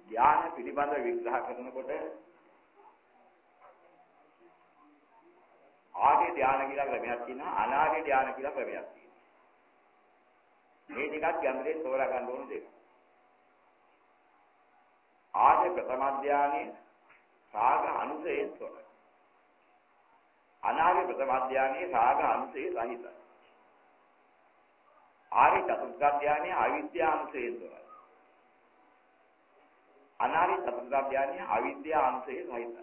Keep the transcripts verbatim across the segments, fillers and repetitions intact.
ධ්‍යාන පිළිබඳ විග්‍රහ කරනකොට ආදී ධ්‍යාන කියලා ක්‍රමයක් තියෙනවා අනාදී ධ්‍යාන කියලා ක්‍රමයක් තියෙනවා. මේ දෙකත් ගැඹුරින් තෝරා ගන්න ඕන දෙයක්. ආදී ප්‍රථම ධ්‍යානයේ රාග අනුසයෙන් තොරයි. අනාදී ප්‍රථම ධ්‍යානයේ රාග අනුසය රහිතයි. ආදී චතුර්ථ ධ්‍යානයේ අවිද්‍යා අනුසයෙන් තොරයි. අනාදී චතුර්ථ ධ්‍යානයේ අවිද්‍යා අනුසයෙන් රහිතයි.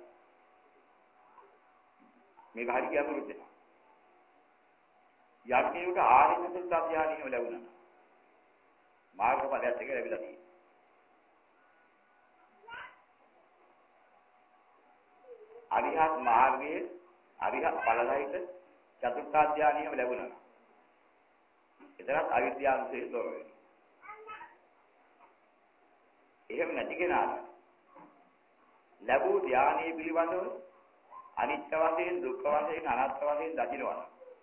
මේක හරි ගැඹුරු දෙයක්. යක්කේට ආදී චතුර්ථ ධ්‍යානියම ලැබුණා. මාර්ගඵලයත් එක ලැබිලා තියෙනවා. අරිහත් මාර්ගයේ අරිහත් ඵලලයිට චතුර්ථ ධ්‍යානියම ලැබුණා. එතරම් අවිද්‍යාවන්තේ තොර වෙනවා. එහෙම නැති කෙනාට ලැබූ ධ්‍යානයේ පිළිබඳව අනිත්‍ය වශයෙන් දුක්ඛ වශයෙන් අනාත්ම වශයෙන් දකින්නවා.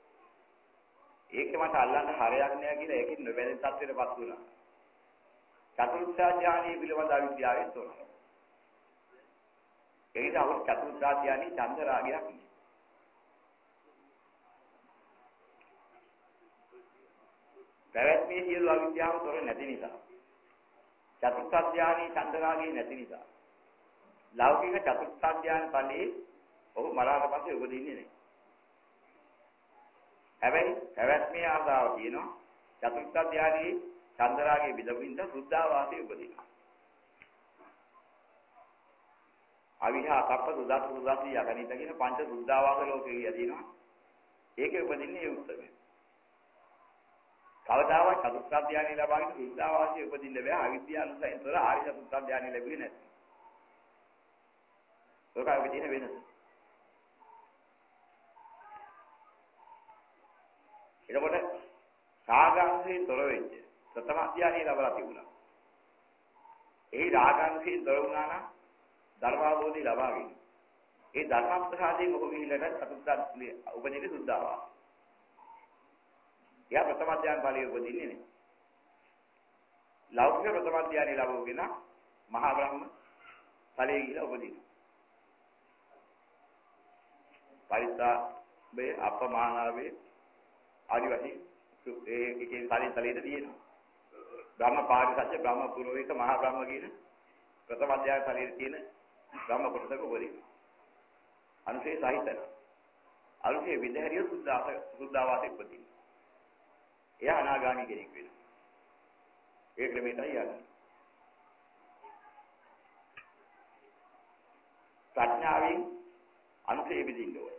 ඒක මට අල්ලන්න හරයක් නෑ කියලා ඒකෙන් නොබැලෙන තත්ත්වයටපත් වුණා. චතුර්ථ ධ්‍යානයේ පිළිබඳ අවිද්‍යාවෙන් තොරයි. ඒකට අවු චතුර්ථ ධ්‍යානයේ චන්ද රාගයක් නෑ. පැවැත්මේ සියලු අවිද්‍යාව තොර නැති නිසා. චතුර්ථ ධ්‍යානයේ චන්ද රාගය නැති නිසා. ලෞකික චතුර්ථ ධ්‍යාන ඵලයේ ඔහු මරාට පස්සේ උපදින්නේ නැහැ. හැබැයි පැවැත්මේ ආසාව තියෙනවා. චතුර්ථ ධ්‍යානයේ චන්දරාගයේ විදවින්ද සුද්ධාවාසයේ උපදිනවා. අවිහා කප්ප සුදාස සුදාසී යකනිත කියන පංච සුද්ධාවාස ලෝකයේ යදිනවා. ඒකේ උපදින්නේ ඒ උත්සවය. කවදාවත් චතුර්ථ ධ්‍යානය ලබාගෙන සුද්ධාවාසයේ උපදින්න බෑ. අවිද්‍යාවන්තයෙන් තොර ආර්ය චතුර්ථ ධ්‍යානය ලැබුවේ නැති. ඔකයි විදින වෙනස. එතකොට රාගාංශයෙන් තොර වෙච්ච ප්‍රථම ධ්‍යානය ලැබලා තිබුණා. ඒ රාගාංශයෙන් තොර වුණා නම් ධර්මාවබෝධය ලබාගෙන. ඒ ධර්ම ප්‍රසාදයෙන් ඔබ ගිහිල්ලා චතුර්ථ උපදින සුද්ධාවා. එයා ප්‍රථම ධ්‍යාන ඵලයේ උපදින්නේ නේ. ලෞකික ප්‍රථම ධ්‍යානය ලැබුවගෙන මහා බ්‍රහ්ම ඵලයේ ගිහිල්ලා උපදිනවා. පරිත්‍යා මේ අපමානාවේ ආදි වශයෙන් ඒ එකේ සාලින් සලීට තියෙනවා. බ්‍රහ්ම පාරිසත්‍ය බ්‍රහ්ම පුරෝහිත මහා බ්‍රහ්ම කියන ප්‍රථම අධ්‍යාය සලීට තියෙන බ්‍රහ්ම කොටසක උපදිනවා. අනුසේ සාහිත්‍යන. අනුසේ විදහැරිය සුද්ධාස සුද්ධාවාසෙ උපදිනවා. එයා අනාගාමී කෙනෙක් වෙනවා. ඒ ක්‍රමයටයි යන්නේ. ප්‍රඥාවෙන් අනුසේ විදින්න ඕනේ.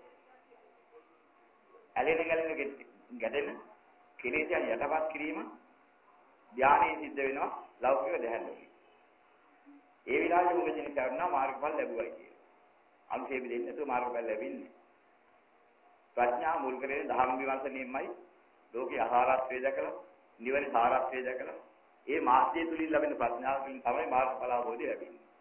ඇලෙන ගැලෙන ගැටෙන කෙලෙසයන් යටපත් කිරීම ධානයේ සිද්ධ වෙනවා ලෞකික දැහැල්ලකින්. ඒ විලාසෙ මොකදින කරනවා මාර්ගඵල ලැබුවයි කියන. අනුසේ දෙන්නේ නැතුව මාර්ගඵල ලැබෙන්නේ. ප්‍රඥා මුල් කරගෙන ධර්ම විමර්ශනයෙන්මයි ලෝකේ ආහාරත්වය දැකලා නිවන සාරත්වය දැකලා ඒ මාර්ගය තුලින් ලැබෙන ප්‍රඥාවකින් තමයි මාර්ගඵල අවබෝධය ලැබෙන්නේ.